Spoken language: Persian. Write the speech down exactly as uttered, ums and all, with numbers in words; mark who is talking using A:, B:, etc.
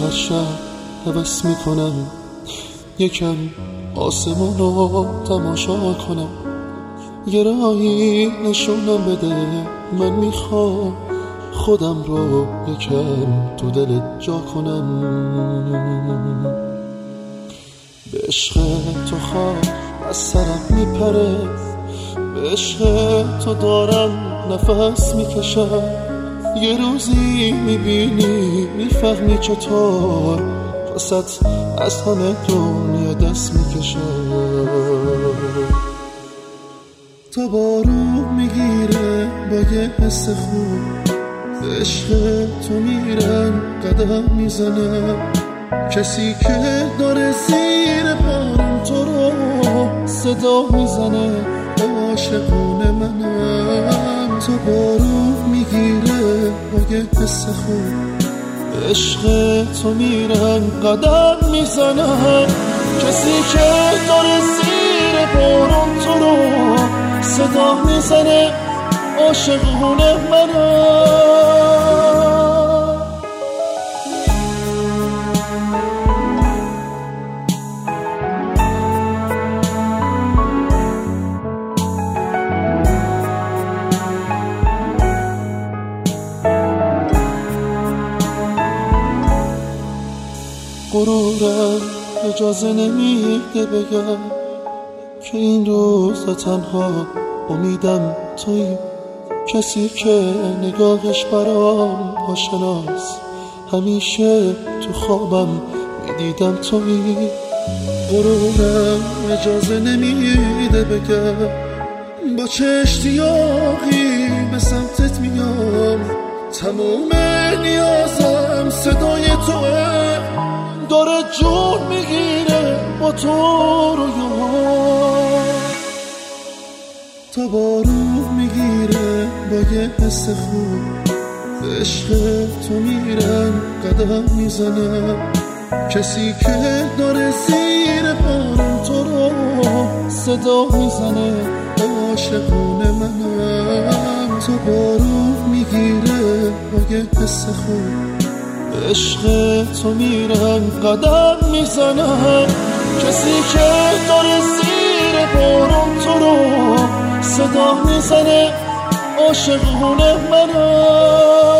A: هر شب هوس میکنم یکم آسمون رو تماشا کنم، یه راهی نشونم بده، من میخوام خودم رو یکم تو دلت جا کنم. به عشق تو خاک از سرم میپره، به عشق تو دارم نفس میکشم، یه روزی میبینی میفهمی چطور واسط از همه دنیا دست میکشم. تا بارون میگیره با یه حس خوب، به عشق تو میرم قدم میزنم، کسی که داره زیر بارون تو رو صدا میزنه عاشقونه منم. تا بارون میگیره با یه حس خوب، به عشق تو میرم قدم میزنم، کسی که داره زیر بارون تو رو صدا میزنه عاشقونه منم. غرورم اجازه نمیده بگم که این روزا تنها امیدم تویی، کسی که نگاهش برام آشناست، همیشه تو خوابم میدیدم تویی. غرورم اجازه نمیده بگم با چه اشتیاقی به سمتت میام، تموم نیازم صدای توه، داره جون میگیره با تو رویام. تا بارون میگیره با یه حس خوب، به عشق تو میرم قدم میزنم، کسی که داره زیر بارون تو رو صدا میزنه عاشقونه منم. تا بارون میگیره با یه حس خوب، به عشق تو میرم قدم میزنم، کسی که داره زیر بارون تو رو صدا میزنه عاشقونه منم.